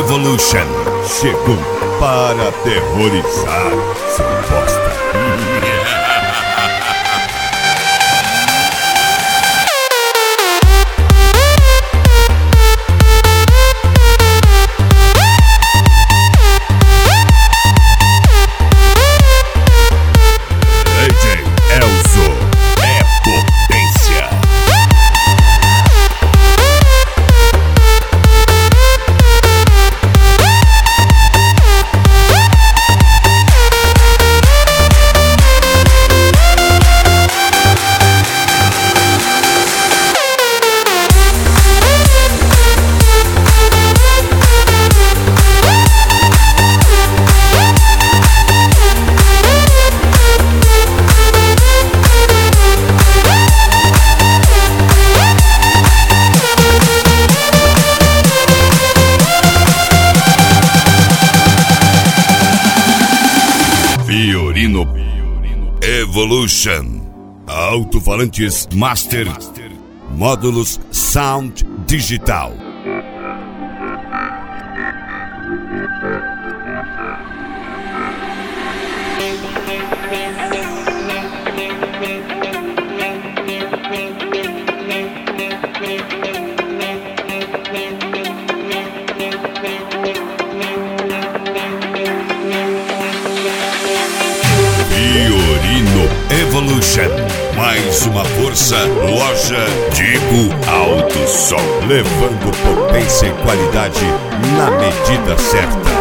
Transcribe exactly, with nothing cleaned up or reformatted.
Evolution chegou para aterrorizar seu bosta. D J Elzo é potência. Fiorino Evolution, alto-falantes Master, módulos Sound Digital. Fiorino Evolution, mais uma força, loja Digo Alto Som, levando potência e qualidade na medida certa.